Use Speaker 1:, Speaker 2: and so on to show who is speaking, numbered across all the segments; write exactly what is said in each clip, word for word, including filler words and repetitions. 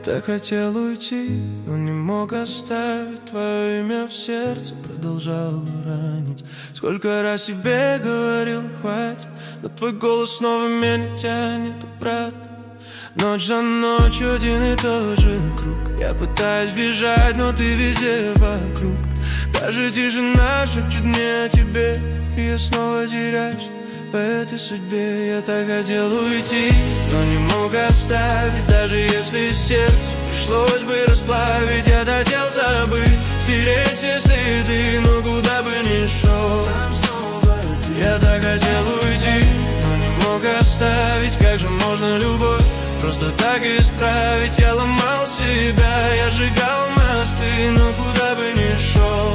Speaker 1: так хотел уйти, но не мог оставить. Твое имя в сердце продолжало ранить. Сколько раз тебе говорил, хватит, но твой голос снова меня тянет обратно. Ночь за ночью один и тот же круг. Я пытаюсь бежать, но ты везде вокруг. Даже тишина шепчет мне о тебе, и я снова теряюсь по этой судьбе. Я так хотел уйти, но не мог оставить. Даже если сердце пришлось бы расплавить. Я хотел забыть, стереть все следы, но куда бы ни шел, я так хотел уйти, но не мог оставить. Как же можно любовь просто так исправить? Я ломал себя, я сжигал мосты, но куда бы ни шел,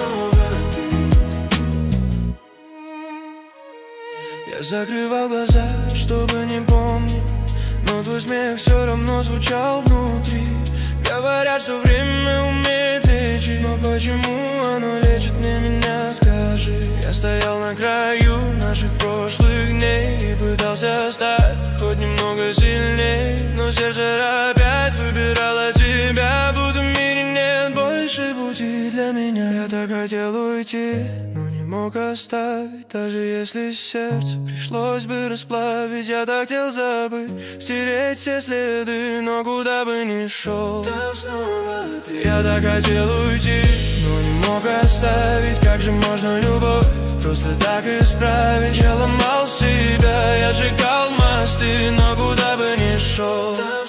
Speaker 1: я закрывал глаза, чтобы не помнить, но твой смех все равно звучал внутри. Говорят, что время умеет лечить, но почему оно лечит не меня, скажи? Я стоял на краю наших прошлых дней и пытался стать хоть немного сильней, но сердце опять выбирало тебя, будто в мире нет больше пути для меня. Я так хотел уйти, но не мог оставить. Даже если сердце пришлось бы расплавить. Я так хотел забыть, стереть все следы, но куда бы ни шел, там снова ты. Я так хотел уйти, но не мог оставить. Как же можно любовь просто так исправить? Я ломал себя, я сжигал мосты, но куда бы ни шел,